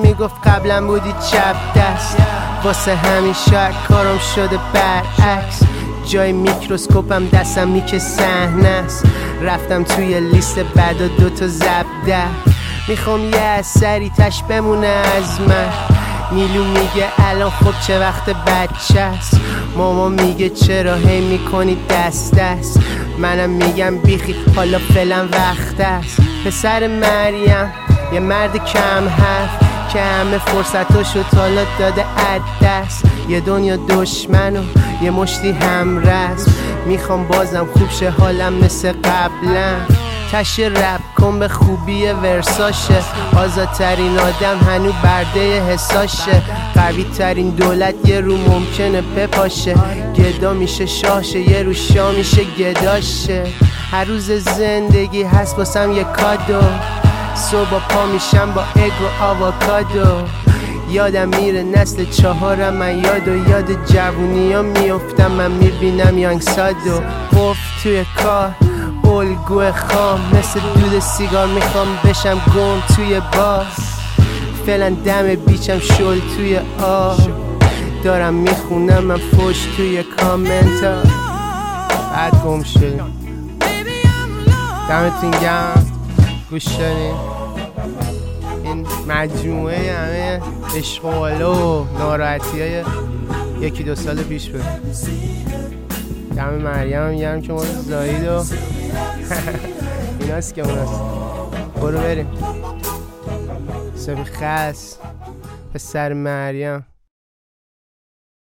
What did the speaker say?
میگفت قبلا بودی چپ دست، واسه همین شاید کارم شده برعکس. جای میکروسکوپم دستم نیک صحنه است، رفتم توی لیست بعد و 2 تا زبده. میخوام یه اثری تش بمونه از من. نیلو میگه الان خب چه وقت بچه است، ماما میگه چرا هی میکنی دست دست، منم میگم بیخی حالا فعلا وقت است. پسر مریم یه مرد کم حرف که همه فرصتاشو حالا داده دست. یه دنیا دشمن و یه مشتی همرس، میخوام بازم خوب شه حالم مثل قبلا. تشه رپ کن به خوبی ورساشه، آزادترین آدم هنو برده حساشه. قوی ترین دولت یه رو ممکنه بپاشه، گدا میشه شاشه یه رو شا میشه گداشه. هر روز زندگی هست باسم یه کادو، صبح پا میشم با اگ و آووکادو. یادم میره نسل 4 من یاد جوونی ها میفتم، من میبینم یانگ سادو قفل توی کار الگوی خام، مثل دود سیگار میخوام بشم گم توی بار. فعلا دم بیچم شل توی آب، دارم میخونم من فوش توی کامنت ها. بعد گم شدیم. دمتون گرم گوش شدین. این مجموعه همه اشغاله و ناراحتی های 1-2 سال پیش بود. دم مریم هم گرم که ما رو زایید و ایناست که اوناست. برو بریم. سبی خس پسر مریم.